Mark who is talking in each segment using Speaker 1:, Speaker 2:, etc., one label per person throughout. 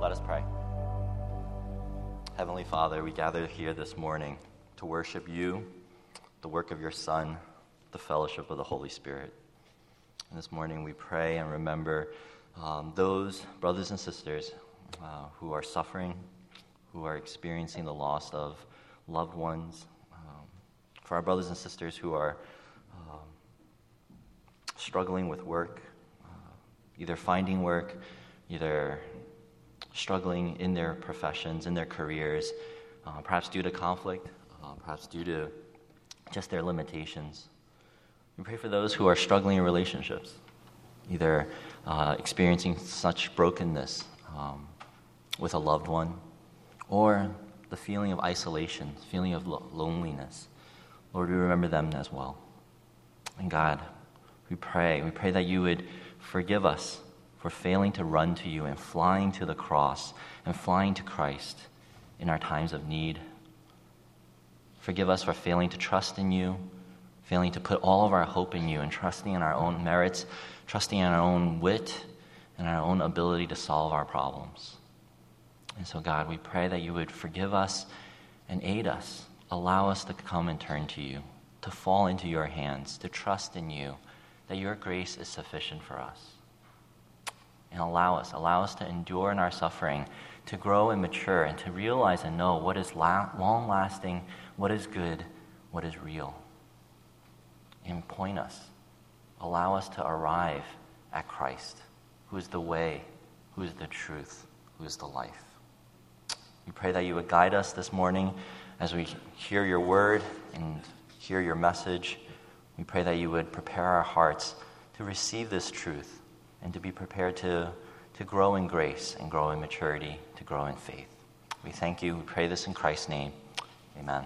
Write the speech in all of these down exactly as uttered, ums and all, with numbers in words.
Speaker 1: Let us pray. Heavenly Father, we gather here this morning to worship you, the work of your Son, the fellowship of the Holy Spirit. And this morning we pray and remember um, those brothers and sisters uh, who are suffering, who are experiencing the loss of loved ones, um, for our brothers and sisters who are um, struggling with work, uh, either finding work, either struggling in their professions, in their careers, uh, perhaps due to conflict, uh, perhaps due to just their limitations. We pray for those who are struggling in relationships, either uh, experiencing such brokenness um, with a loved one, or the feeling of isolation, feeling of lo- loneliness. Lord, we remember them as well. And God, we pray, we pray that you would forgive us for failing to run to you and flying to the cross and flying to Christ in our times of need. Forgive us for failing to trust in you, failing to put all of our hope in you and trusting in our own merits, trusting in our own wit and our own ability to solve our problems. And so, God, we pray that you would forgive us and aid us, allow us to come and turn to you, to fall into your hands, to trust in you, that your grace is sufficient for us. And allow us, allow us to endure in our suffering, to grow and mature, and to realize and know what is la- long-lasting, what is good, what is real. And point us, allow us to arrive at Christ, who is the way, who is the truth, who is the life. We pray that you would guide us this morning as we hear your word and hear your message. We pray that you would prepare our hearts to receive this truth and to be prepared to, to grow in grace and grow in maturity, to grow in faith. We thank you. We pray this in Christ's name. Amen.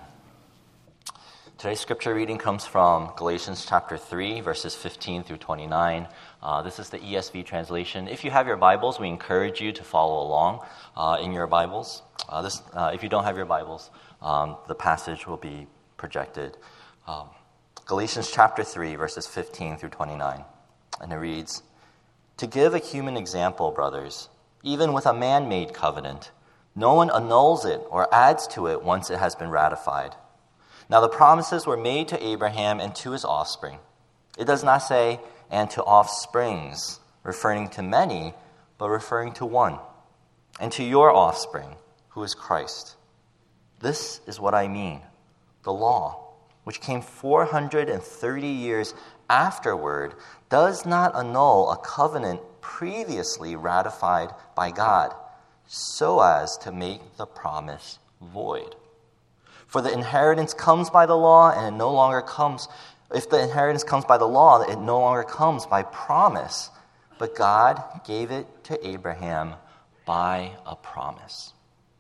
Speaker 1: Today's scripture reading comes from Galatians chapter three, verses fifteen through twenty-nine. Uh, this is the E S V translation. If you have your Bibles, we encourage you to follow along uh, in your Bibles. Uh, this, uh, if you don't have your Bibles, um, the passage will be projected. Um, Galatians chapter three, verses fifteen through twenty-nine. And it reads, "To give a human example, brothers, even with a man-made covenant, no one annuls it or adds to it once it has been ratified. Now the promises were made to Abraham and to his offspring. It does not say, and to offsprings, referring to many, but referring to one, and to your offspring, who is Christ. This is what I mean. The law, which came four hundred thirty years afterward, does not annul a covenant previously ratified by God, so as to make the promise void. For the inheritance comes by the law, and it no longer comes, if the inheritance comes by the law, it no longer comes by promise, but God gave it to Abraham by a promise.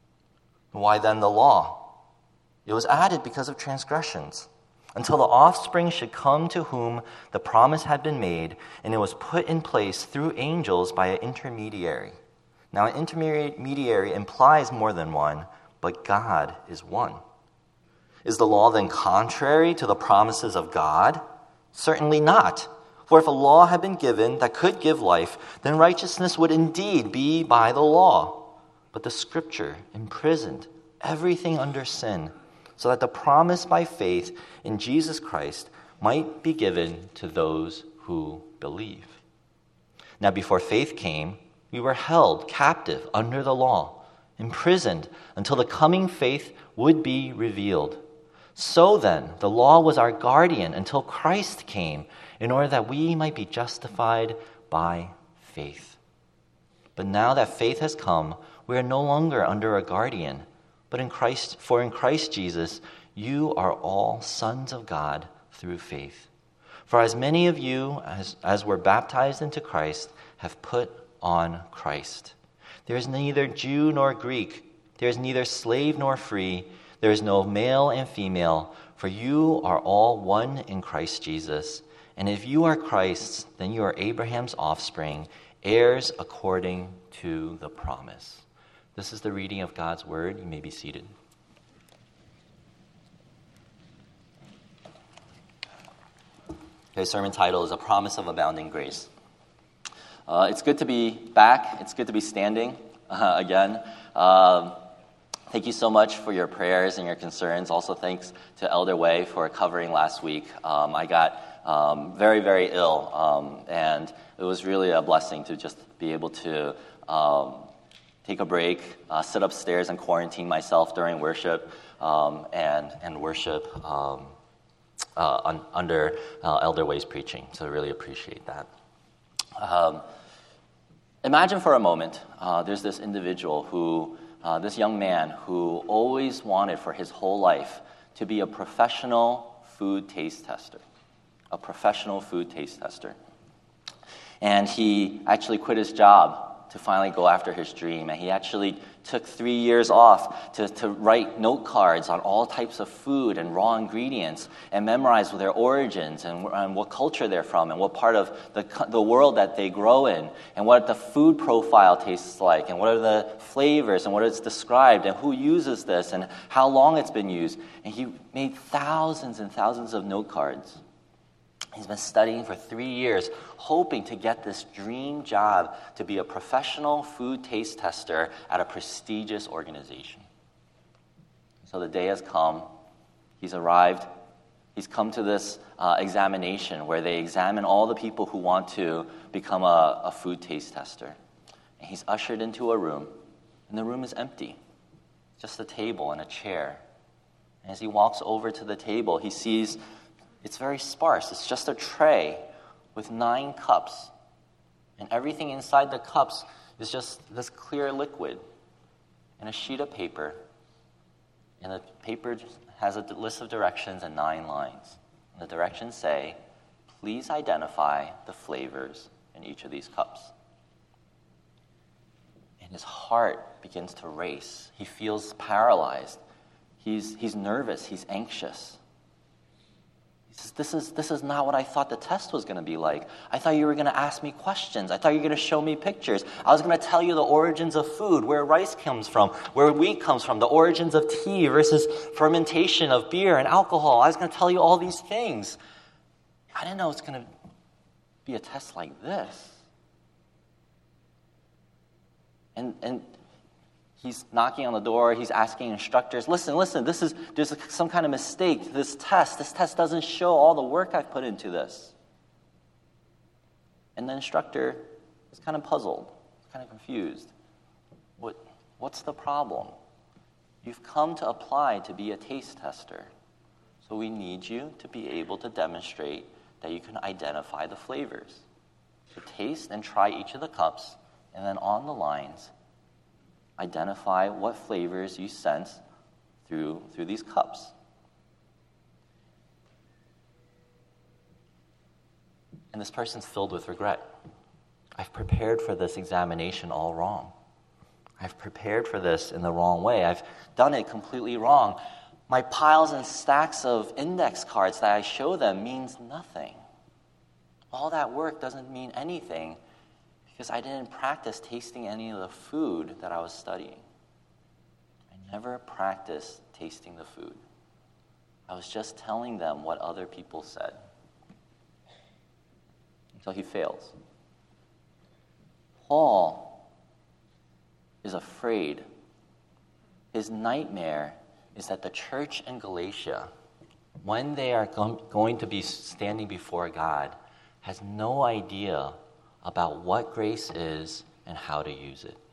Speaker 1: Why then the law? It was added because of transgressions, until the offspring should come to whom the promise had been made, and it was put in place through angels by an intermediary. Now an intermediary implies more than one, but God is one. Is the law then contrary to the promises of God? Certainly not. For if a law had been given that could give life, then righteousness would indeed be by the law. But the Scripture imprisoned everything under sin, so that the promise by faith in Jesus Christ might be given to those who believe. Now before faith came, we were held captive under the law, imprisoned until the coming faith would be revealed. So then, the law was our guardian until Christ came, in order that we might be justified by faith. But now that faith has come, we are no longer under a guardian, but in Christ, for in Christ Jesus, you are all sons of God through faith. For as many of you as, as were baptized into Christ have put on Christ. There is neither Jew nor Greek, there is neither slave nor free, there is no male and female, for you are all one in Christ Jesus. And if you are Christ's, then you are Abraham's offspring, heirs according to the promise." This is the reading of God's word. You may be seated. Okay, sermon title is A Promise of Abounding Grace. Uh, it's good to be back. It's good to be standing. uh, again. Um, thank you so much for your prayers and your concerns. Also, thanks to Elder Wei for covering last week. Um, I got um, very, very ill, um, and it was really a blessing to just be able to um, take a break, uh, sit upstairs and quarantine myself during worship, um, and and worship um, uh, un, under uh, Elder Wei's preaching. So I really appreciate that. Um, imagine for a moment, uh, there's this individual who, uh, this young man who always wanted for his whole life to be a professional food taste tester, a professional food taste tester. And he actually quit his job to finally go after his dream. And he actually took three years off to, to write note cards on all types of food and raw ingredients and memorize their origins and, and what culture they're from and what part of the, the world that they grow in and what the food profile tastes like and what are the flavors and what it's described and who uses this and how long it's been used. And he made thousands and thousands of note cards. He's been studying for three years, hoping to get this dream job to be a professional food taste tester at a prestigious organization. So the day has come. He's arrived. He's come to this uh, examination where they examine all the people who want to become a, a food taste tester. And he's ushered into a room, and the room is empty. Just a table and a chair. And as he walks over to the table, he sees it's very sparse. It's just a tray with nine cups. And everything inside the cups is just this clear liquid and a sheet of paper. And the paper has a list of directions and nine lines. And the directions say, please identify the flavors in each of these cups. And his heart begins to race. He feels paralyzed. He's, he's nervous. He's anxious. He says, this is, this is not what I thought the test was going to be like. I thought you were going to ask me questions. I thought you were going to show me pictures. I was going to tell you the origins of food, where rice comes from, where wheat comes from, the origins of tea versus fermentation of beer and alcohol. I was going to tell you all these things. I didn't know it's going to be a test like this. And and he's knocking on the door. He's asking instructors, listen, listen, this is there's some kind of mistake to this test. This test doesn't show all the work I've put into this. And the instructor is kind of puzzled, kind of confused. What, what's the problem? You've come to apply to be a taste tester. So we need you to be able to demonstrate that you can identify the flavors. So taste and try each of the cups, and then on the lines, identify what flavors you sense through, through these cups. And this person's filled with regret. I've prepared for this examination all wrong. I've prepared for this in the wrong way. I've done it completely wrong. My piles and stacks of index cards that I show them means nothing. All that work doesn't mean anything because I didn't practice tasting any of the food that I was studying. I never practiced tasting the food. I was just telling them what other people said. Until he fails. Paul is afraid. His nightmare is that the church in Galatia, when they are go- going to be standing before God, has no idea about what grace is and how to use it.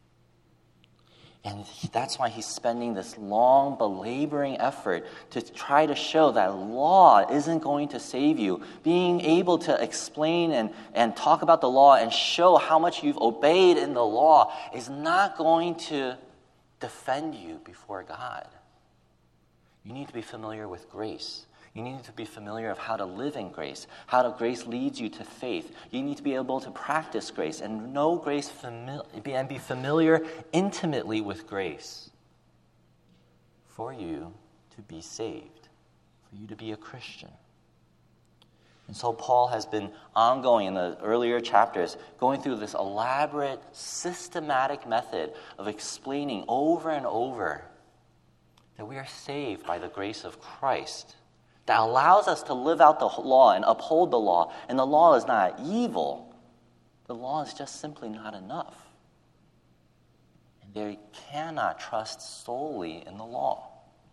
Speaker 1: And that's why he's spending this long, belaboring effort to try to show that law isn't going to save you. Being able to explain and, and talk about the law and show how much you've obeyed in the law is not going to defend you before God. You need to be familiar with grace. You need to be familiar of how to live in grace, how to, grace leads you to faith. You need to be able to practice grace and know grace fami- and be familiar intimately with grace for you to be saved, for you to be a Christian. And so Paul has been ongoing in the earlier chapters, going through this elaborate, systematic method of explaining over and over that we are saved by the grace of Christ, that allows us to live out the law and uphold the law. And the law is not evil. The law is just simply not enough. they cannot trust solely in the law.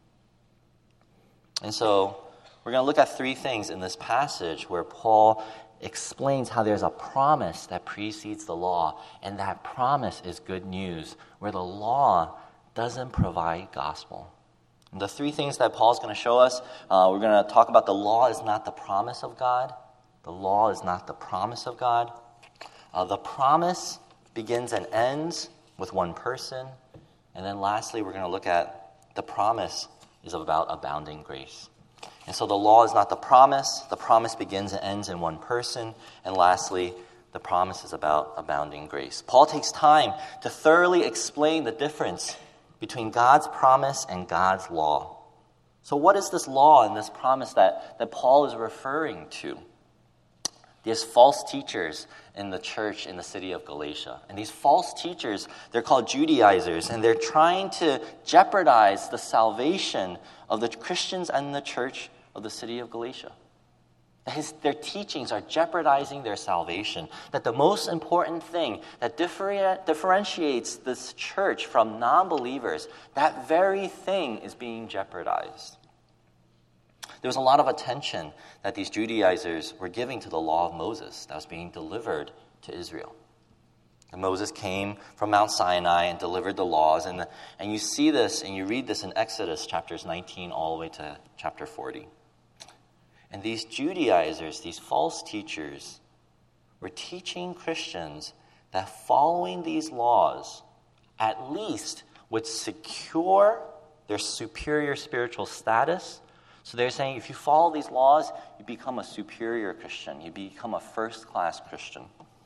Speaker 1: And so we're going to look at three things in this passage where Paul explains how there's a promise that precedes the law, and that promise is good news, where the law doesn't provide gospel. And the three things that Paul's going to show us, uh, we're going to talk about the law is not the promise of God. The law is not the promise of God. Uh, the promise begins and ends with one person. And then lastly, we're going to look at the promise is about abounding grace. And so the law is not the promise. The promise begins and ends in one person. And lastly, the promise is about abounding grace. Paul takes time to thoroughly explain the difference between God's promise and God's law. So what is this law and this promise that, that Paul is referring to? There's false teachers in the church in the city of Galatia. And these false teachers, they're called Judaizers, and they're trying to jeopardize the salvation of the Christians and the church of the city of Galatia. His, their teachings are jeopardizing their salvation. That the most important thing that differ, differentiates this church from non-believers, that very thing is being jeopardized. There was a lot of attention that these Judaizers were giving to the law of Moses that was being delivered to Israel. And Moses came from Mount Sinai and delivered the laws. And, the, and you see this and you read this in Exodus chapters nineteen all the way to chapter forty. And these Judaizers, these false teachers, were teaching Christians that following these laws at least would secure their superior spiritual status. So they're saying if you follow these laws, you become a superior Christian. You become a first-class Christian.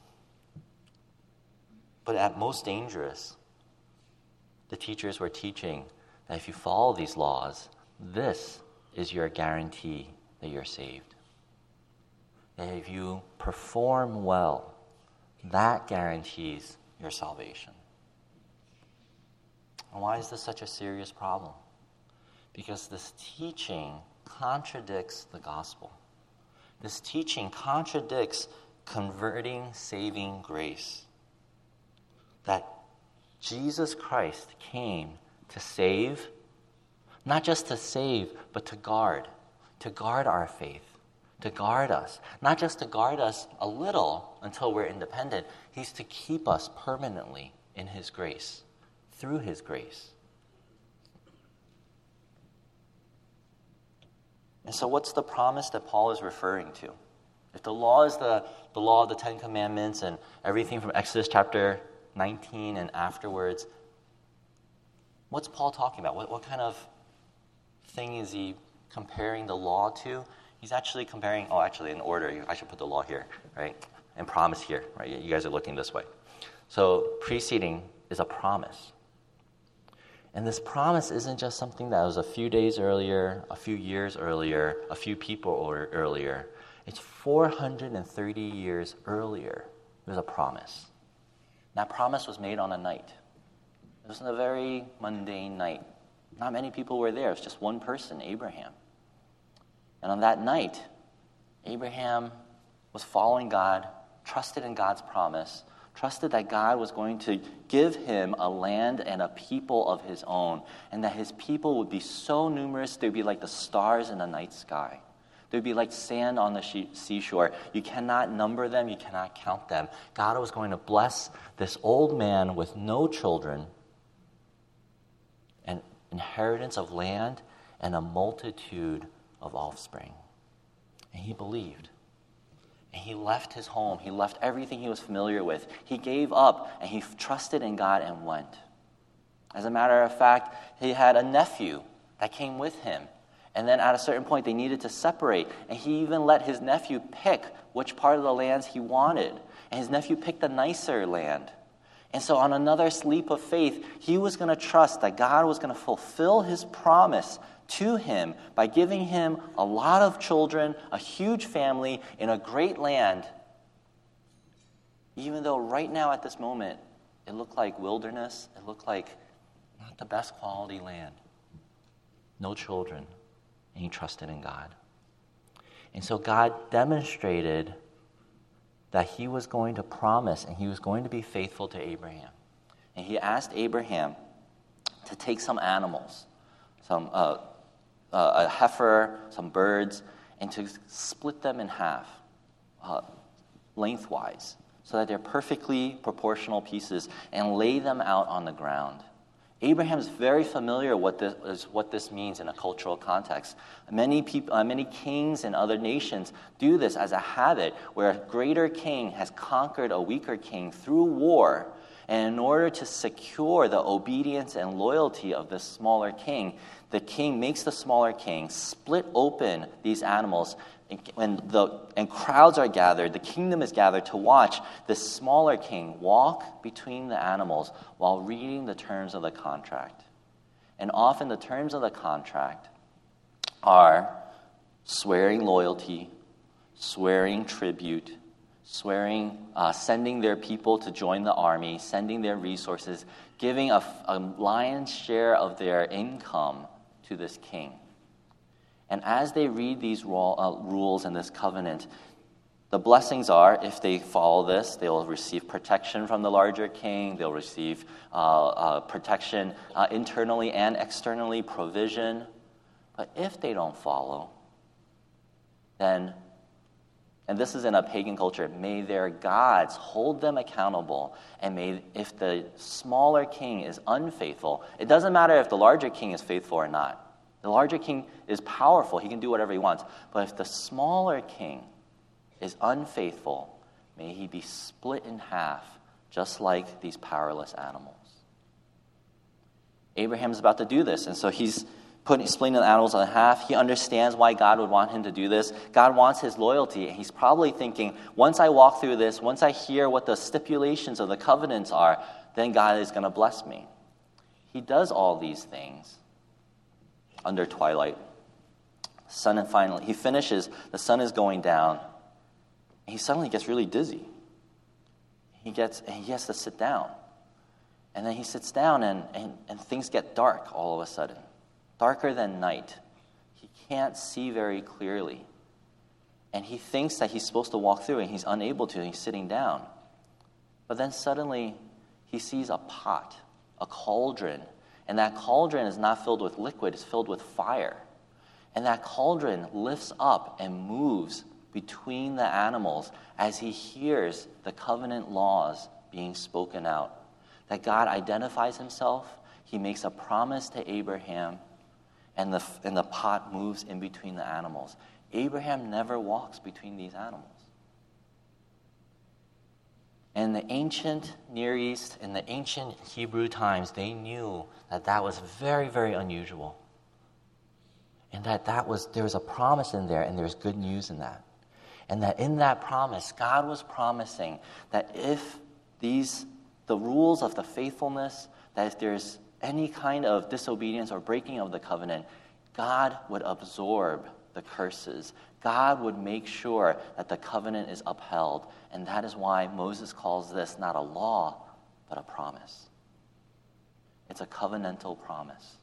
Speaker 1: But at most dangerous, the teachers were teaching that if you follow these laws, this is your guarantee that you're saved. That if you perform well, that guarantees your salvation. And why is this such a serious problem? Because this teaching contradicts the gospel. This teaching contradicts converting, saving grace. That Jesus Christ came to save, not just to save, but to guard. To guard our faith, to guard us. Not just to guard us a little until we're independent. He's to keep us permanently in His grace, through His grace. And so what's the promise that Paul is referring to? If the law is the, the law of the Ten Commandments and everything from Exodus chapter nineteen and afterwards, what's Paul talking about? What, what kind of thing is he comparing the law to? He's actually comparing, oh, actually in order, I should put the law here, right? And promise here, right? You guys are looking this way. So preceding is a promise. And this promise isn't just something that was a few days earlier, a few years earlier, a few people or earlier. It's four hundred thirty years earlier. There's a promise. That promise was made on a night. It was a very mundane night. Not many people were there. It was just one person, Abraham. And on that night, Abraham was following God, trusted in God's promise, trusted that God was going to give him a land and a people of his own, and that his people would be so numerous, they'd be like the stars in the night sky. They'd be like sand on the seashore. You cannot number them, you cannot count them. God was going to bless this old man with no children, an inheritance of land, and a multitude of offspring. And he believed. And he left his home. He left everything he was familiar with. He gave up and he trusted in God and went. As a matter of fact, he had a nephew that came with him. And then at a certain point, they needed to separate. And he even let his nephew pick which part of the lands he wanted. And his nephew picked the nicer land. And so on another leap of faith, he was going to trust that God was going to fulfill his promise to him by giving him a lot of children, a huge family, in a great land, even though right now at this moment it looked like wilderness, it looked like not the best quality land. No children, and he trusted in God. And so God demonstrated that he was going to promise and he was going to be faithful to Abraham. And he asked Abraham to take some animals, some uh, uh, a heifer, some birds, and to split them in half, uh, lengthwise, so that they're perfectly proportional pieces, and lay them out on the ground. Abraham is very familiar with this, is what this means in a cultural context. Many people, uh, many kings in other nations do this as a habit, where a greater king has conquered a weaker king through war, and in order to secure the obedience and loyalty of this smaller king, the king makes the smaller king split open these animals. When the and crowds are gathered, the kingdom is gathered to watch this smaller king walk between the animals while reading the terms of the contract. And often the terms of the contract are swearing loyalty, swearing tribute, swearing, uh, sending their people to join the army, sending their resources, giving a, a lion's share of their income to this king. And as they read these rules and this covenant, the blessings are, if they follow this, they will receive protection from the larger king. They'll receive uh, uh, protection uh, internally and externally, provision. But if they don't follow, then, and this is in a pagan culture, may their gods hold them accountable. And may, if the smaller king is unfaithful, it doesn't matter if the larger king is faithful or not. The larger king is powerful. He can do whatever he wants. But if the smaller king is unfaithful, may he be split in half, just like these powerless animals. Abraham's about to do this, and so he's putting, splitting the animals in half. He understands why God would want him to do this. God wants his loyalty, and he's probably thinking, once I walk through this, once I hear what the stipulations of the covenants are, then God is going to bless me. He does all these things under twilight. Sun and finally, he finishes, the sun is going down, and he suddenly gets really dizzy. He gets, and he has to sit down. And then he sits down, and, and, and things get dark all of a sudden. Darker than night. He can't see very clearly. And he thinks that he's supposed to walk through, and he's unable to, and he's sitting down. But then suddenly, he sees a pot, a cauldron. And that cauldron is not filled with liquid, it's filled with fire. And that cauldron lifts up and moves between the animals as he hears the covenant laws being spoken out. That God identifies himself, he makes a promise to Abraham, and the, and the pot moves in between the animals. Abraham never walks between these animals. In the ancient Near East, in the ancient Hebrew times, they knew that that was very, very unusual. And that, that was there was a promise in there, and there's good news in that. And that in that promise, God was promising that if these, the rules of the faithfulness, that if there's any kind of disobedience or breaking of the covenant, God would absorb the curses. God would make sure that the covenant is upheld. And that is why Moses calls this not a law, but a promise. It's a covenantal promise.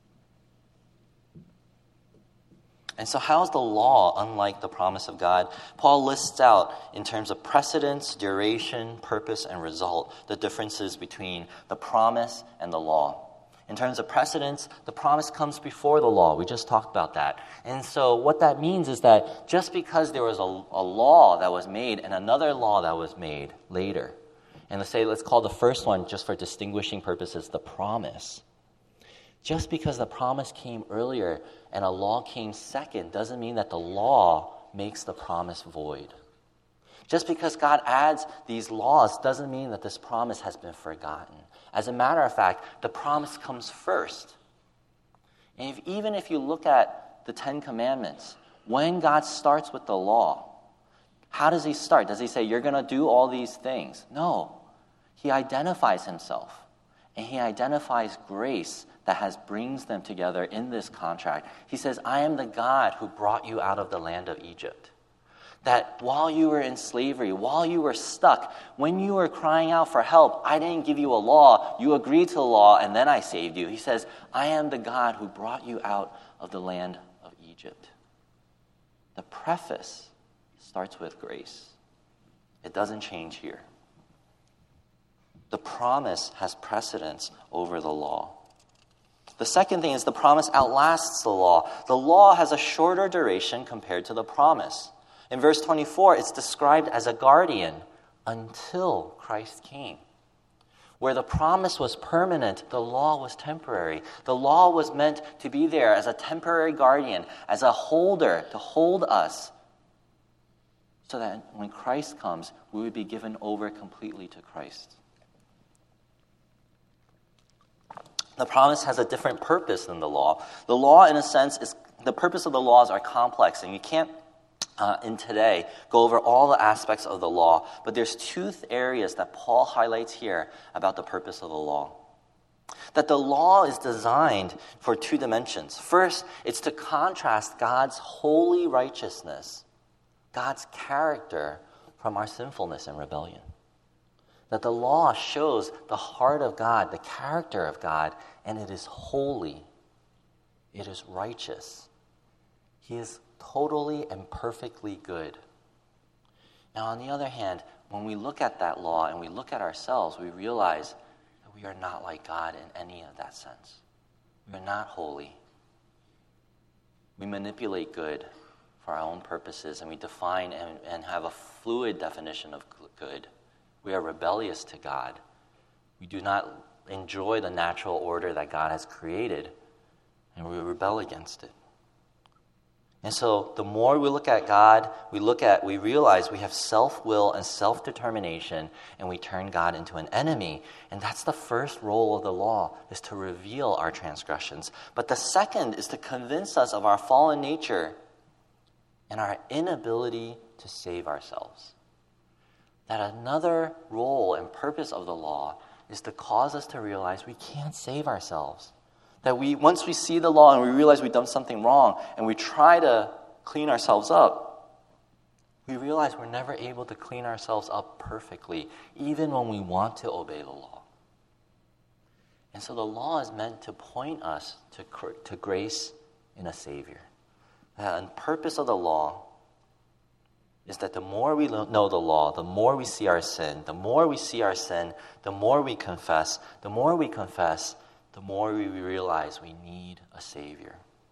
Speaker 1: And so how is the law unlike the promise of God? Paul lists out in terms of precedence, duration, purpose, and result, the differences between the promise and the law. In terms of precedence, the promise comes before the law. We just talked about that. And so what that means is that just because there was a, a law that was made and another law that was made later, and let's say, let's call the first one, just for distinguishing purposes, the promise. Just because the promise came earlier and a law came second doesn't mean that the law makes the promise void. Just because God adds these laws doesn't mean that this promise has been forgotten. As a matter of fact, the promise comes first. And if, even if you look at the Ten Commandments, when God starts with the law, how does he start? Does he say, you're going to do all these things? No. He identifies himself. And he identifies grace that has brings them together in this contract. He says, I am the God who brought you out of the land of Egypt. That while you were in slavery, while you were stuck, when you were crying out for help, I didn't give you a law. You agreed to the law, and then I saved you. He says, I am the God who brought you out of the land of Egypt. The preface starts with grace. It doesn't change here. The promise has precedence over the law. The second thing is the promise outlasts the law. The law has a shorter duration compared to the promise. In verse twenty-four, it's described as a guardian until Christ came. Where the promise was permanent, the law was temporary. The law was meant to be there as a temporary guardian, as a holder to hold us, so that when Christ comes, we would be given over completely to Christ. The promise has a different purpose than the law. The law, in a sense, is the purpose of the laws are complex, and you can't, uh, in today, go over all the aspects of the law. But there's two th- areas that Paul highlights here about the purpose of the law. That the law is designed for two dimensions. First, it's to contrast God's holy righteousness, God's character, from our sinfulness and rebellion. That the law shows the heart of God, the character of God, and it is holy. It is righteous. He is totally and perfectly good. Now, on the other hand, when we look at that law and we look at ourselves, we realize that we are not like God in any of that sense. We are not holy. We manipulate good for our own purposes, and we define and, and have a fluid definition of good. We are rebellious to God. We do not enjoy the natural order that God has created, and we rebel against it. And so the more we look at God, we look at, we realize we have self-will and self-determination, and we turn God into an enemy. And that's the first role of the law, is to reveal our transgressions. But the second is to convince us of our fallen nature and our inability to save ourselves. That another role and purpose of the law is to cause us to realize we can't save ourselves. That we, once we see the law and we realize we've done something wrong and we try to clean ourselves up, we realize we're never able to clean ourselves up perfectly, even when we want to obey the law. And so the law is meant to point us to, to grace in a Savior. The purpose of the law is that the more we know the law, the more we see our sin. The more we see our sin, the more we confess. The more we confess, the more we realize we need a Savior.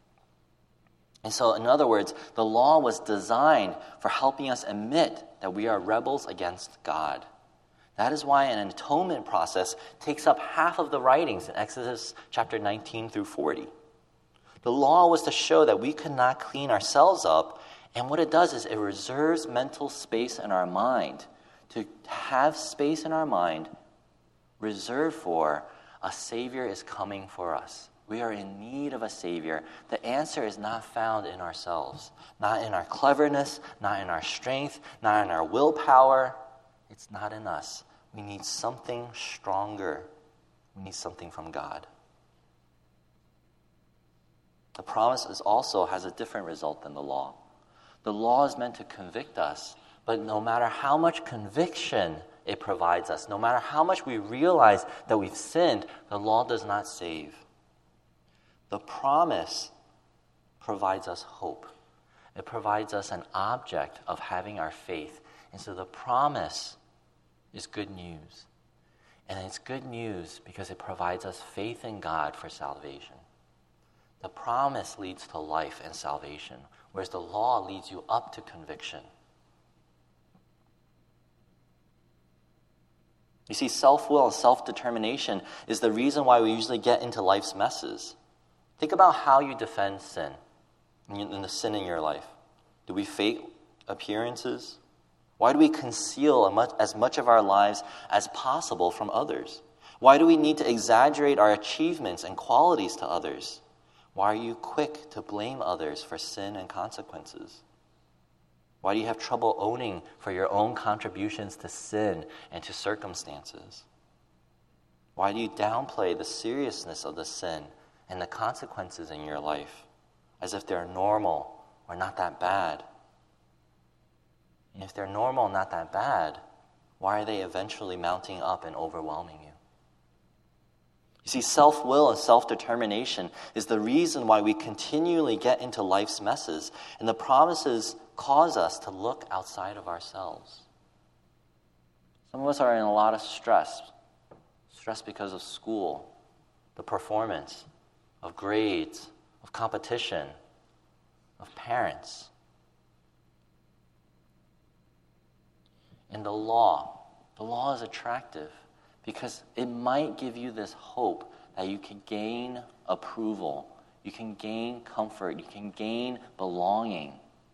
Speaker 1: And so, in other words, the law was designed for helping us admit that we are rebels against God. That is why an atonement process takes up half of the writings in Exodus chapter nineteen through forty. The law was to show that we could not clean ourselves up, and what it does is it reserves mental space in our mind, to have space in our mind reserved for a Savior is coming for us. We are in need of a Savior. The answer is not found in ourselves, not in our cleverness, not in our strength, not in our willpower. It's not in us. We need something stronger. We need something from God. The promise is also has a different result than the law. The law is meant to convict us, but no matter how much conviction it provides us, no matter how much we realize that we've sinned, the law does not save. The promise provides us hope. It provides us an object of having our faith. And so the promise is good news. And it's good news because it provides us faith in God for salvation. The promise leads to life and salvation, whereas the law leads you up to conviction. You see, self-will and self-determination is the reason why we usually get into life's messes. Think about how you defend sin, in the sin in your life. Do we fake appearances? Why do we conceal as much of our lives as possible from others? Why do we need to exaggerate our achievements and qualities to others? Why are you quick to blame others for sin and consequences? Why do you have trouble owning for your own contributions to sin and to circumstances? Why do you downplay the seriousness of the sin and the consequences in your life as if they're normal or not that bad? And if they're normal, not that bad, why are they eventually mounting up and overwhelming you? You see, self-will and self-determination is the reason why we continually get into life's messes, and the promises cause us to look outside of ourselves. Some of us are in a lot of stress stress because of school, the performance, of grades, of competition, of parents. And the law, the law is attractive because it might give you this hope that you can gain approval, you can gain comfort, you can gain belonging.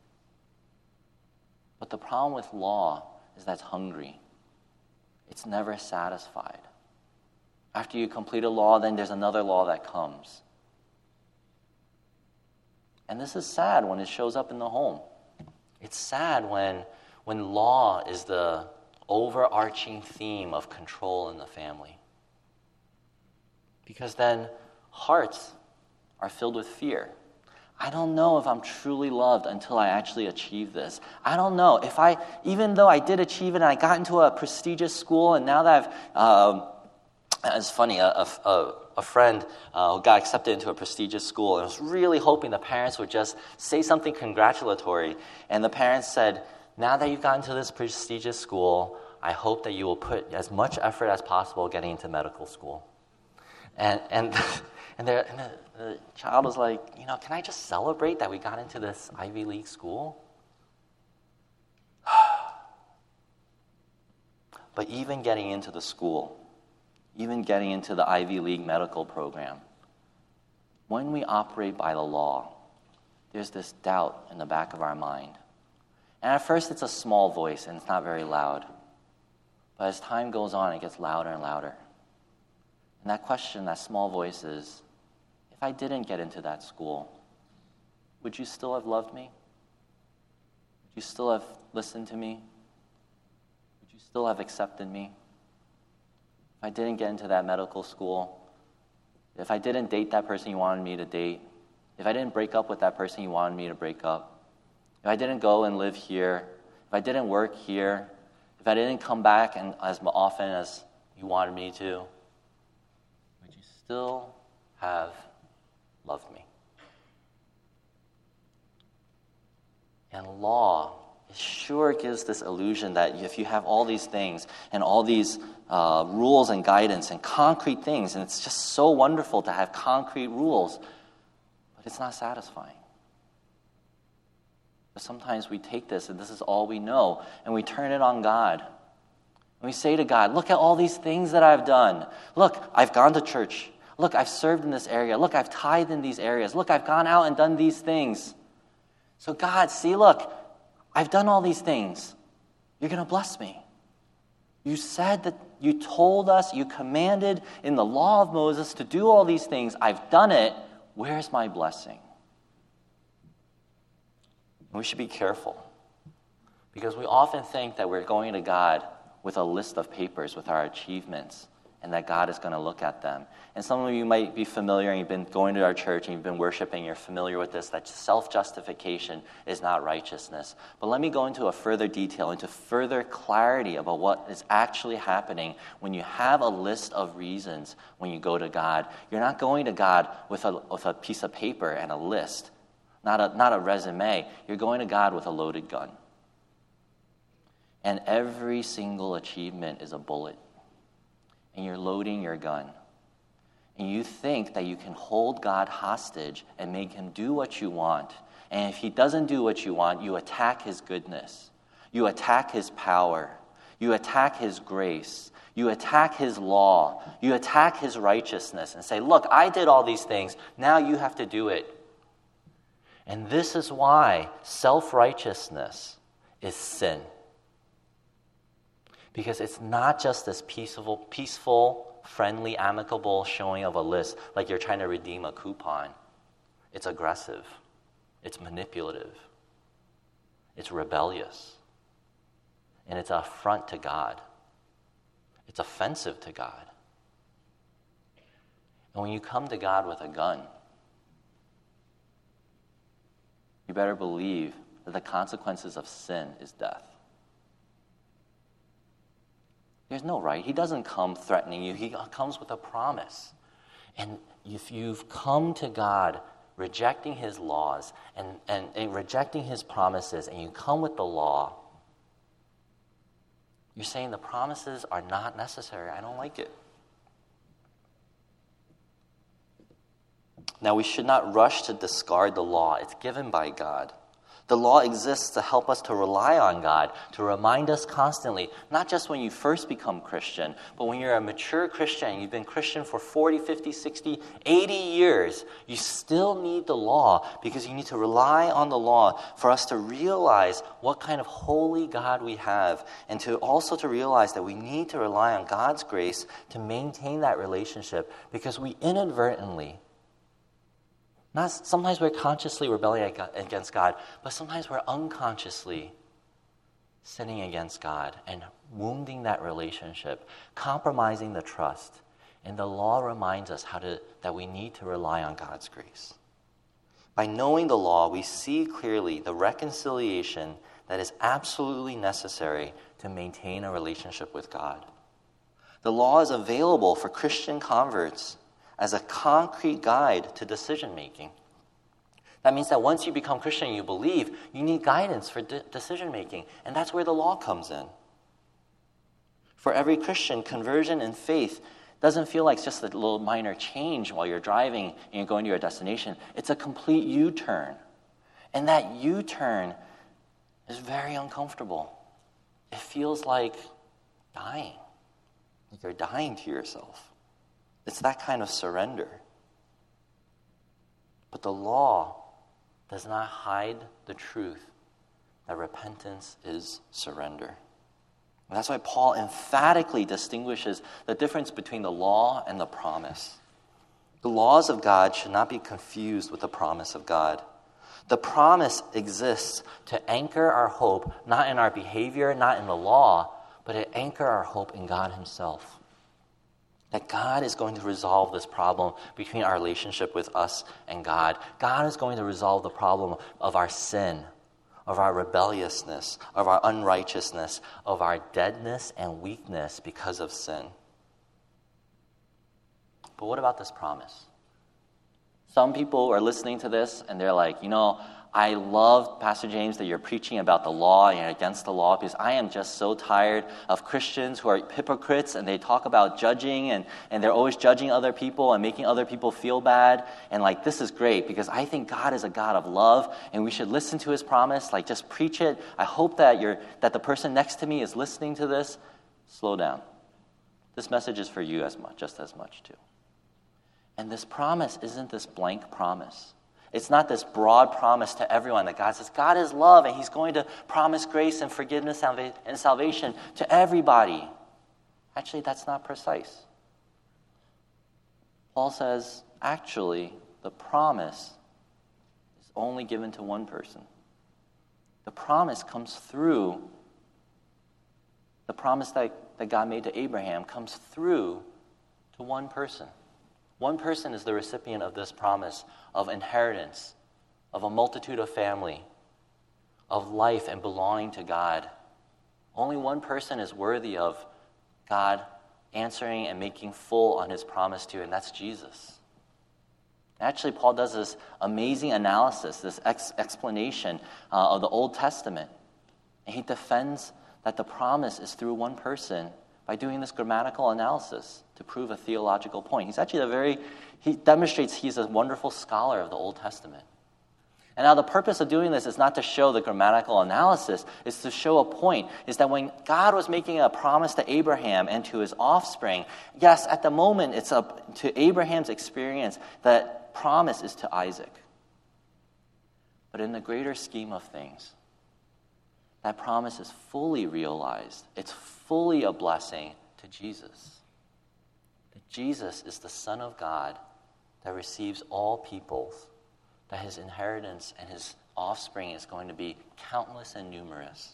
Speaker 1: But the problem with law is that it's hungry. It's never satisfied. After you complete a law, then there's another law that comes. And this is sad when it shows up in the home. It's sad when, when law is the overarching theme of control in the family. Because then hearts are filled with fear. I don't know if I'm truly loved until I actually achieve this. I don't know if I, even though I did achieve it and I got into a prestigious school, and now that I've, um, it's funny, a, a, a friend uh, got accepted into a prestigious school and was really hoping the parents would just say something congratulatory. And the parents said, now that you've gotten to this prestigious school, I hope that you will put as much effort as possible getting into medical school. And and and, and the, the child was like, you know, can I just celebrate that we got into this Ivy League school? But even getting into the school, even getting into the Ivy League medical program, when we operate by the law, there's this doubt in the back of our mind. And at first it's a small voice and it's not very loud. But as time goes on, it gets louder and louder. And that question, that small voice is, if I didn't get into that school, would you still have loved me? Would you still have listened to me? Would you still have accepted me? If I didn't get into that medical school, if I didn't date that person you wanted me to date, if I didn't break up with that person you wanted me to break up, if I didn't go and live here, if I didn't work here, if I didn't come back and as often as you wanted me to, would you still have loved me? And law, it sure gives this illusion that if you have all these things and all these uh, rules and guidance and concrete things, and it's just so wonderful to have concrete rules, but it's not satisfying. But sometimes we take this, and this is all we know, and we turn it on God. And we say to God, look at all these things that I've done. Look, I've gone to church. Look, I've served in this area. Look, I've tithed in these areas. Look, I've gone out and done these things. So God, see, look, I've done all these things. You're going to bless me. You said that you told us, you commanded in the law of Moses to do all these things. I've done it. Where's my blessing? We should be careful because we often think that we're going to God with a list of papers with our achievements and that God is going to look at them. And some of you might be familiar, and you've been going to our church and you've been worshiping, you're familiar with this, that self-justification is not righteousness. But let me go into a further detail, into further clarity about what is actually happening when you have a list of reasons when you go to God. You're not going to God with a, with a piece of paper and a list. Not a, not a resume. You're going to God with a loaded gun. And every single achievement is a bullet. And you're loading your gun. And you think that you can hold God hostage and make him do what you want. And if he doesn't do what you want, you attack his goodness. You attack his power. You attack his grace. You attack his law. You attack his righteousness and say, look, I did all these things. Now you have to do it. And this is why self-righteousness is sin. Because it's not just this peaceful, peaceful, friendly, amicable showing of a list like you're trying to redeem a coupon. It's aggressive. It's manipulative. It's rebellious. And it's an affront to God. It's offensive to God. And when you come to God with a gun, you better believe that the consequences of sin is death. There's no right. He doesn't come threatening you. He comes with a promise. And if you've come to God rejecting his laws and, and, and rejecting his promises, and you come with the law, you're saying the promises are not necessary. I don't like it. Now, we should not rush to discard the law. It's given by God. The law exists to help us to rely on God, to remind us constantly, not just when you first become Christian, but when you're a mature Christian, you've been Christian for forty, fifty, sixty, eighty years, you still need the law because you need to rely on the law for us to realize what kind of holy God we have, and to also to realize that we need to rely on God's grace to maintain that relationship, because we inadvertently, Not sometimes we're consciously rebelling against God, but sometimes we're unconsciously sinning against God and wounding that relationship, compromising the trust. And the law reminds us how to that we need to rely on God's grace. By knowing the law, we see clearly the reconciliation that is absolutely necessary to maintain a relationship with God. The law is available for Christian converts as a concrete guide to decision-making. That means that once you become Christian and you believe, you need guidance for de- decision-making, and that's where the law comes in. For every Christian, conversion and faith doesn't feel like just a little minor change while you're driving and you're going to your destination. It's a complete U-turn. And that U-turn is very uncomfortable. It feels like dying. Like you're dying to yourself. It's that kind of surrender. But the law does not hide the truth that repentance is surrender. And that's why Paul emphatically distinguishes the difference between the law and the promise. The laws of God should not be confused with the promise of God. The promise exists to anchor our hope, not in our behavior, not in the law, but to anchor our hope in God himself. That God is going to resolve this problem between our relationship with us and God. God is going to resolve the problem of our sin, of our rebelliousness, of our unrighteousness, of our deadness and weakness because of sin. But what about this promise? Some people are listening to this and they're like, you know, I love, Pastor James, that you're preaching about the law and you're against the law, because I am just so tired of Christians who are hypocrites and they talk about judging and, and they're always judging other people and making other people feel bad. And like, this is great because I think God is a God of love and we should listen to his promise. Like, just preach it. I hope that you're that the person next to me is listening to this. Slow down. This message is for you as much, just as much too. And this promise isn't this blank promise. It's not this broad promise to everyone that God says, God is love, and he's going to promise grace and forgiveness and salvation to everybody. Actually, that's not precise. Paul says, actually, the promise is only given to one person. The promise comes through, the promise that, that God made to Abraham comes through to one person. One person is the recipient of this promise of inheritance, of a multitude of family, of life and belonging to God. Only one person is worthy of God answering and making full on his promise to, and that's Jesus. Actually, Paul does this amazing analysis, this ex- explanation uh, of the Old Testament. And he defends that the promise is through one person by doing this grammatical analysis to prove a theological point. He's actually a very, he demonstrates he's a wonderful scholar of the Old Testament. And now the purpose of doing this is not to show the grammatical analysis, it's to show a point, is that when God was making a promise to Abraham and to his offspring, yes, at the moment it's up to Abraham's experience, that promise is to Isaac. But in the greater scheme of things, that promise is fully realized. It's fully a blessing to Jesus. That Jesus is the Son of God that receives all peoples, that his inheritance and his offspring is going to be countless and numerous.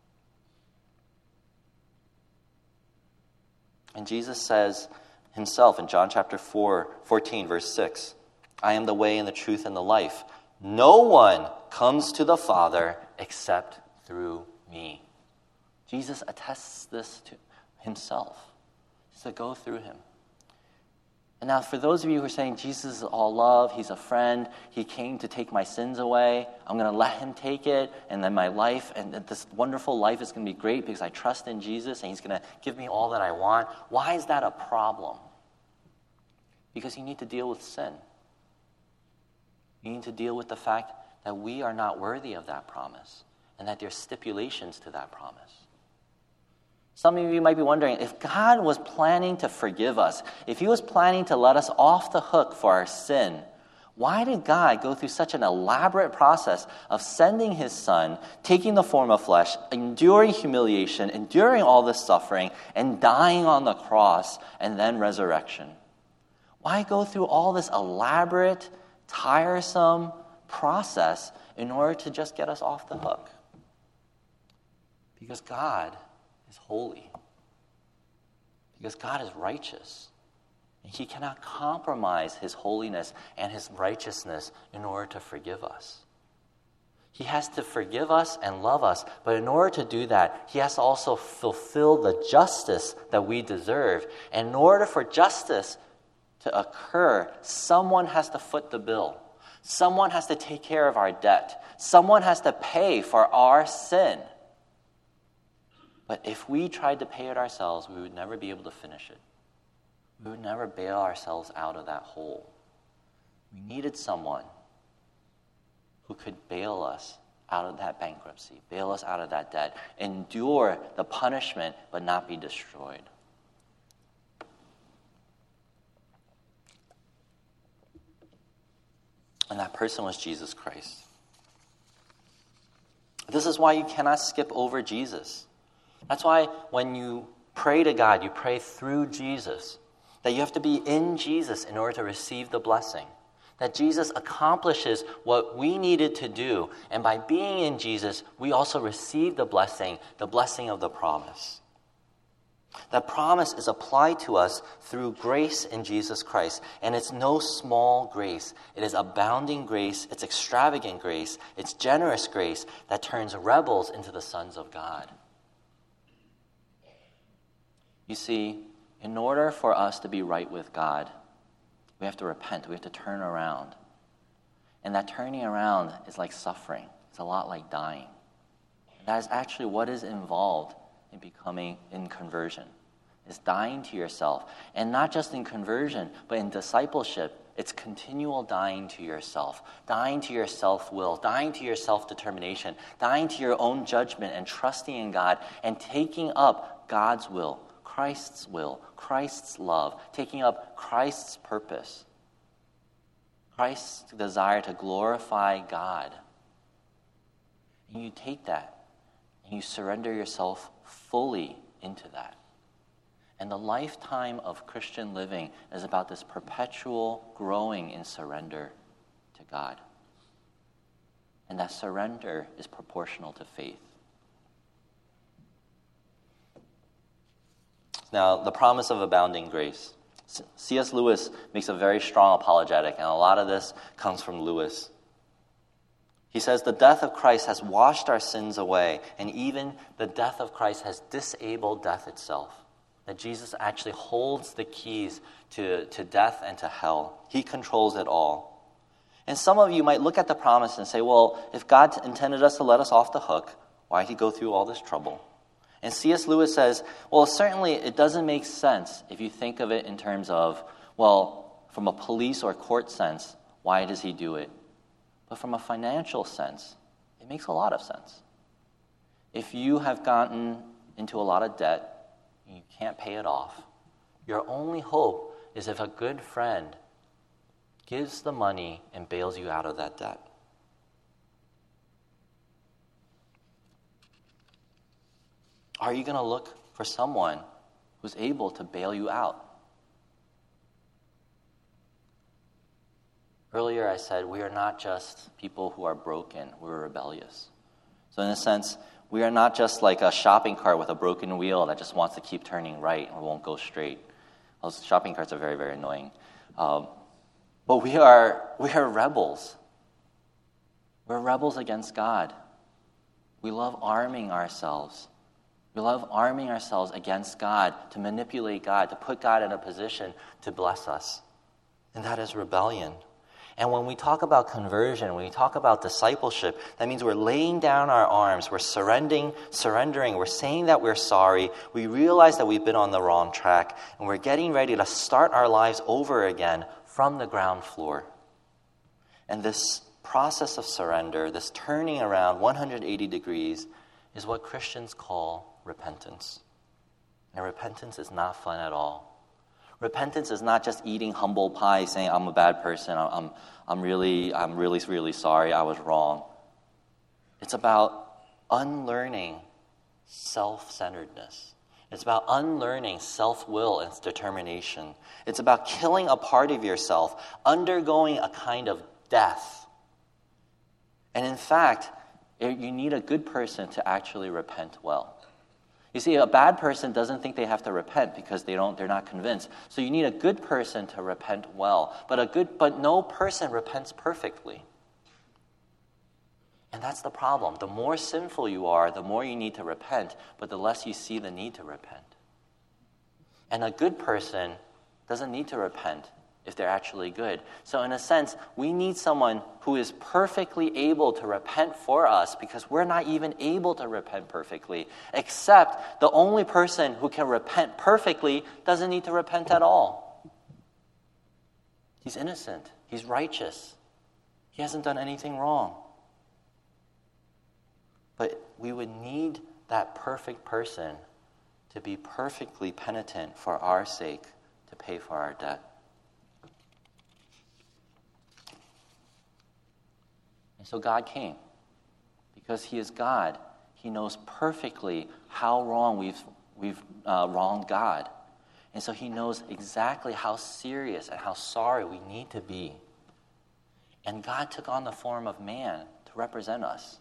Speaker 1: And Jesus says himself in John chapter four, fourteen, verse six, I am the way and the truth and the life. No one comes to the Father except through me. Jesus attests this to himself. So go through him. And now for those of you who are saying Jesus is all love, he's a friend, he came to take my sins away, I'm going to let him take it, and then my life, and this wonderful life is going to be great because I trust in Jesus and he's going to give me all that I want. Why is that a problem? Because you need to deal with sin. We need to deal with the fact that we are not worthy of that promise and that there's stipulations to that promise. Some of you might be wondering, if God was planning to forgive us, if he was planning to let us off the hook for our sin, why did God go through such an elaborate process of sending his son, taking the form of flesh, enduring humiliation, enduring all this suffering, and dying on the cross, and then resurrection? Why go through all this elaborate, tiresome process in order to just get us off the hook? Because God is holy. Because God is righteous. And he cannot compromise his holiness and his righteousness in order to forgive us. He has to forgive us and love us, but in order to do that, he has to also fulfill the justice that we deserve. And in order for justice to occur, someone has to foot the bill. Someone has to take care of our debt. Someone has to pay for our sin. But if we tried to pay it ourselves, we would never be able to finish it. We would never bail ourselves out of that hole. We needed someone who could bail us out of that bankruptcy, bail us out of that debt, endure the punishment, but not be destroyed. And that person was Jesus Christ. This is why you cannot skip over Jesus. That's why when you pray to God, you pray through Jesus. That you have to be in Jesus in order to receive the blessing. That Jesus accomplishes what we needed to do. And by being in Jesus, we also receive the blessing, the blessing of the promise. That promise is applied to us through grace in Jesus Christ. And it's no small grace. It is abounding grace. It's extravagant grace. It's generous grace that turns rebels into the sons of God. You see, in order for us to be right with God, we have to repent. We have to turn around. And that turning around is like suffering. It's a lot like dying. And that is actually what is involved in becoming in conversion. It's dying to yourself. And not just in conversion, but in discipleship, it's continual dying to yourself, dying to your self-will, dying to your self-determination, dying to your own judgment and trusting in God and taking up God's will, Christ's will, Christ's love, taking up Christ's purpose, Christ's desire to glorify God. And you take that and you surrender yourself fully into that. And the lifetime of Christian living is about this perpetual growing in surrender to God. And that surrender is proportional to faith. Now, the promise of abounding grace. C S Lewis makes a very strong apologetic, and a lot of this comes from Lewis. He says, the death of Christ has washed our sins away, and even the death of Christ has disabled death itself. That Jesus actually holds the keys to, to death and to hell. He controls it all. And some of you might look at the promise and say, well, if God intended us to let us off the hook, why did he go through all this trouble? And C S Lewis says, well, certainly it doesn't make sense if you think of it in terms of, well, from a police or court sense, why does he do it? But from a financial sense, it makes a lot of sense. If you have gotten into a lot of debt and you can't pay it off, your only hope is if a good friend gives the money and bails you out of that debt. Are you going to look for someone who's able to bail you out? Earlier I said we are not just people who are broken, we're rebellious. So in a sense, we are not just like a shopping cart with a broken wheel that just wants to keep turning right and won't go straight. Those shopping carts are very, very annoying. Um, but we are we are rebels. We're rebels against God. We love arming ourselves. We love arming ourselves against God, to manipulate God, to put God in a position to bless us. And that is rebellion. And when we talk about conversion, when we talk about discipleship, that means we're laying down our arms, we're surrendering, surrendering, we're saying that we're sorry, we realize that we've been on the wrong track, and we're getting ready to start our lives over again from the ground floor. And this process of surrender, this turning around one hundred eighty degrees, is what Christians call repentance. And repentance is not fun at all. Repentance is not just eating humble pie, saying, I'm a bad person, I'm, I'm, really, I'm really, really sorry, I was wrong. It's about unlearning self-centeredness. It's about unlearning self-will and determination. It's about killing a part of yourself, undergoing a kind of death. And in fact, you need a good person to actually repent well. You see, a bad person doesn't think they have to repent because they don't, they're not convinced. So you need a good person to repent well. But a good, but no person repents perfectly. And that's the problem. The more sinful you are, the more you need to repent, but the less you see the need to repent. And a good person doesn't need to repent if they're actually good. So in a sense, we need someone who is perfectly able to repent for us because we're not even able to repent perfectly, except the only person who can repent perfectly doesn't need to repent at all. He's innocent. He's righteous. He hasn't done anything wrong. But we would need that perfect person to be perfectly penitent for our sake to pay for our debt. And so God came. Because he is God, he knows perfectly how wrong we've, we've uh, wronged God. And so he knows exactly how serious and how sorry we need to be. And God took on the form of man to represent us,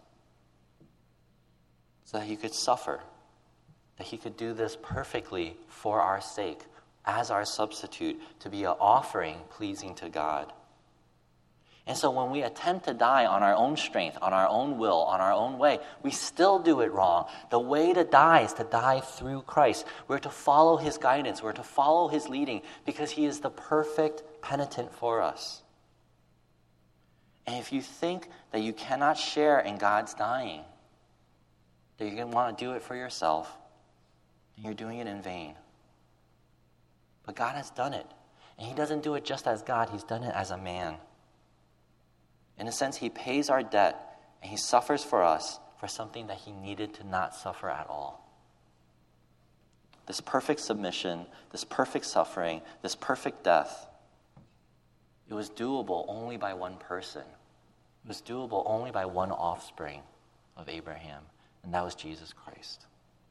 Speaker 1: so that he could suffer, that he could do this perfectly for our sake, as our substitute, to be an offering pleasing to God. And so when we attempt to die on our own strength, on our own will, on our own way, we still do it wrong. The way to die is to die through Christ. We're to follow his guidance. We're to follow his leading because he is the perfect penitent for us. And if you think that you cannot share in God's dying, that you're going to want to do it for yourself, and you're doing it in vain. But God has done it. And he doesn't do it just as God, he's done it as a man. In a sense, he pays our debt, and he suffers for us for something that he needed to not suffer at all. This perfect submission, this perfect suffering, this perfect death, it was doable only by one person. It was doable only by one offspring of Abraham, and that was Jesus Christ.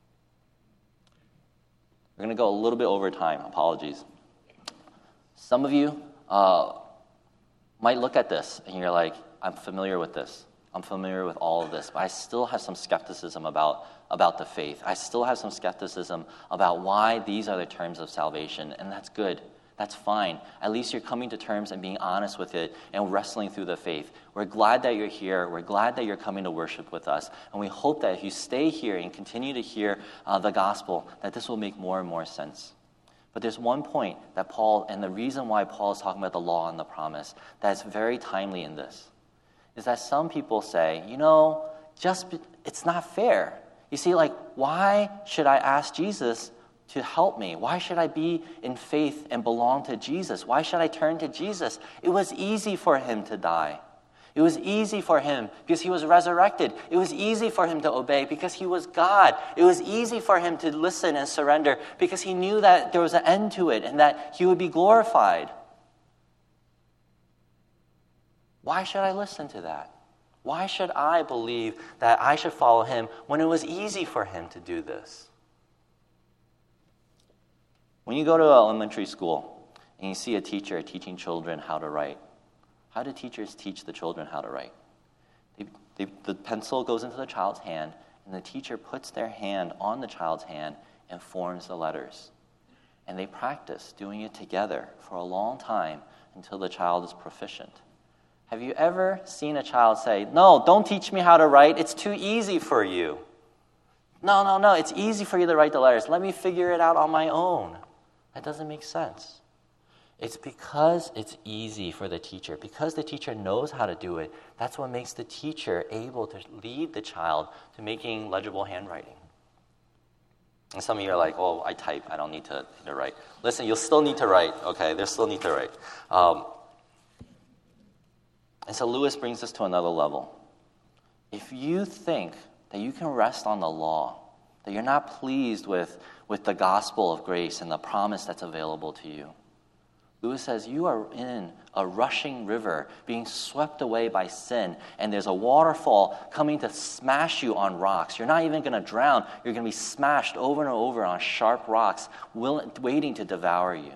Speaker 1: We're going to go a little bit over time. Apologies. Some of you uh, might look at this and you're like, I'm familiar with this. I'm familiar with all of this, but I still have some skepticism about, about the faith. I still have some skepticism about why these are the terms of salvation, and that's good. That's fine. At least you're coming to terms and being honest with it and wrestling through the faith. We're glad that you're here. We're glad that you're coming to worship with us. And we hope that if you stay here and continue to hear uh, the gospel, that this will make more and more sense. But there's one point that Paul, and the reason why Paul is talking about the law and the promise, that's very timely in this, is that some people say, you know, just be, it's not fair. You see, like, why should I ask Jesus to help me? Why should I be in faith and belong to Jesus? Why should I turn to Jesus? It was easy for him to die. It was easy for him because he was resurrected. It was easy for him to obey because he was God. It was easy for him to listen and surrender because he knew that there was an end to it and that he would be glorified. Why should I listen to that? Why should I believe that I should follow him when it was easy for him to do this? When you go to elementary school and you see a teacher teaching children how to write, how do teachers teach the children how to write? They, they, the pencil goes into the child's hand, and the teacher puts their hand on the child's hand and forms the letters. And they practice doing it together for a long time until the child is proficient. Have you ever seen a child say, no, don't teach me how to write, it's too easy for you? No, no, no, it's easy for you to write the letters. Let me figure it out on my own. That doesn't make sense. It's because it's easy for the teacher, because the teacher knows how to do it, that's what makes the teacher able to lead the child to making legible handwriting. And some of you are like, oh, I type, I don't need to, to write. Listen, you'll still need to write, okay? They still need to write. Um, And so Lewis brings us to another level. If you think that you can rest on the law, that you're not pleased with, with the gospel of grace and the promise that's available to you, Lewis says you are in a rushing river being swept away by sin, and there's a waterfall coming to smash you on rocks. You're not even going to drown. You're going to be smashed over and over on sharp rocks, will, waiting to devour you.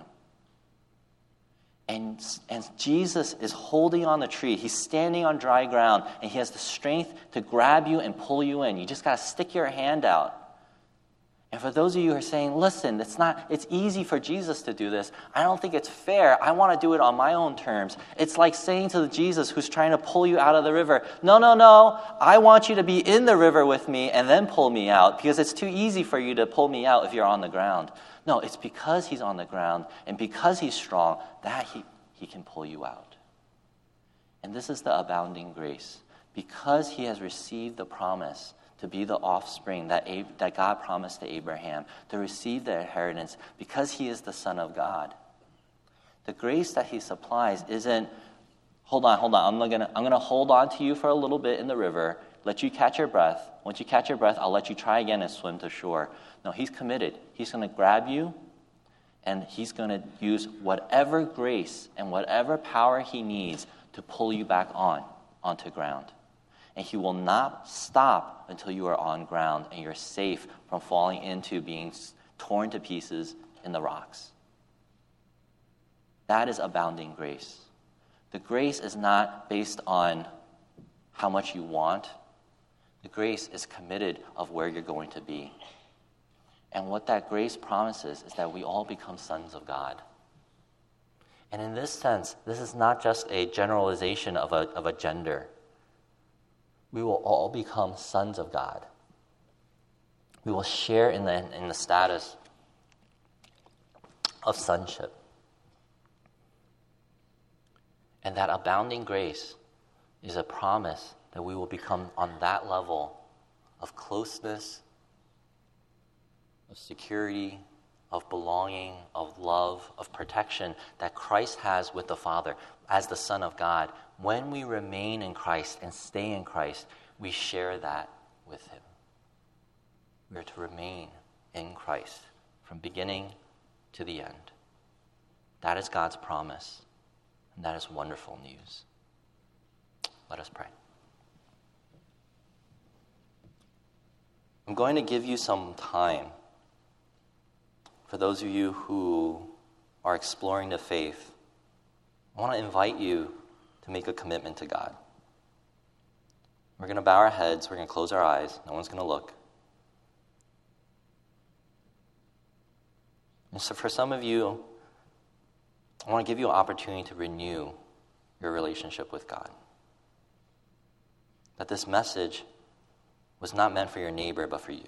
Speaker 1: And, and Jesus is holding on the tree. He's standing on dry ground, and he has the strength to grab you and pull you in. You just got to stick your hand out. And for those of you who are saying, listen, it's not, it's easy for Jesus to do this. I don't think it's fair. I want to do it on my own terms. It's like saying to the Jesus who's trying to pull you out of the river, no, no, no, I want you to be in the river with me and then pull me out, because it's too easy for you to pull me out if you're on the ground. No, it's because he's on the ground and because he's strong that he, he can pull you out. And this is the abounding grace. Because he has received the promise to be the offspring that, Ab- that God promised to Abraham, to receive the inheritance, because he is the Son of God. The grace that he supplies isn't, hold on, hold on, I'm gonna, I'm gonna hold on to you for a little bit in the river, let you catch your breath. Once you catch your breath, I'll let you try again and swim to shore. No, he's committed. He's going to grab you, and he's going to use whatever grace and whatever power he needs to pull you back on, onto ground. And he will not stop until you are on ground and you're safe from falling into being torn to pieces in the rocks. That is abounding grace. The grace is not based on how much you want. The grace is committed of where you're going to be. And what that grace promises is that we all become sons of God. And in this sense, this is not just a generalization of a, of a gender. We will all become sons of God. We will share in the, in the status of sonship. And that abounding grace is a promise that we will become on that level of closeness, of security, of belonging, of love, of protection that Christ has with the Father as the Son of God. When we remain in Christ and stay in Christ, we share that with him. We are to remain in Christ from beginning to the end. That is God's promise, and that is wonderful news. Let us pray. I'm going to give you some time. For those of you who are exploring the faith, I want to invite you to make a commitment to God. We're going to bow our heads. We're going to close our eyes. No one's going to look. And so for some of you, I want to give you an opportunity to renew your relationship with God. That this message was not meant for your neighbor, but for you.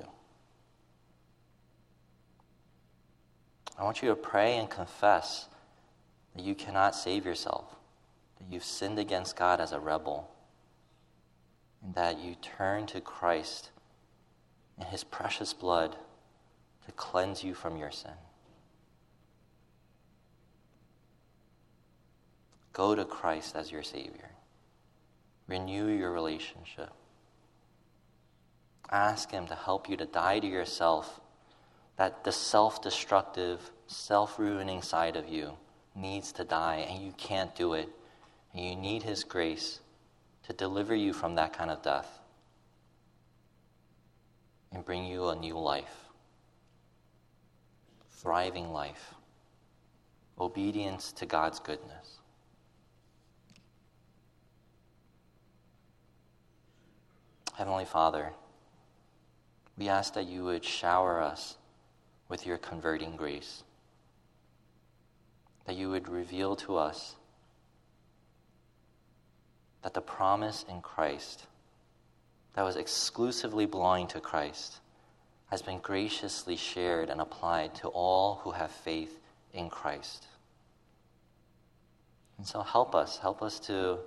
Speaker 1: I want you to pray and confess that you cannot save yourself, that you've sinned against God as a rebel, and that you turn to Christ and his precious blood to cleanse you from your sin. Go to Christ as your Savior. Renew your relationship. Ask him to help you to die to yourself, that the self-destructive, self-ruining side of you needs to die, and you can't do it. And you need his grace to deliver you from that kind of death and bring you a new life, thriving life, obedience to God's goodness. Heavenly Father, we ask that you would shower us with your converting grace, that you would reveal to us that the promise in Christ that was exclusively belonging to Christ has been graciously shared and applied to all who have faith in Christ. And so help us, help us to,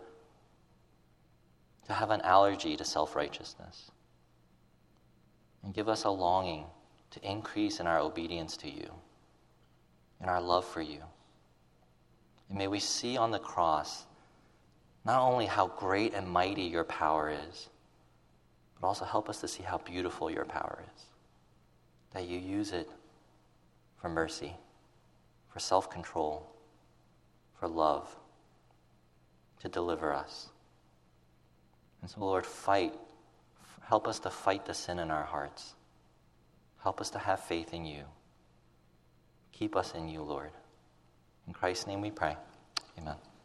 Speaker 1: to have an allergy to self-righteousness, and give us a longing to increase in our obedience to you, in our love for you. And may we see on the cross not only how great and mighty your power is, but also help us to see how beautiful your power is. That you use it for mercy, for self-control, for love, to deliver us. And so, Lord, fight. Help us to fight the sin in our hearts. Help us to have faith in you. Keep us in you, Lord. In Christ's name we pray. Amen.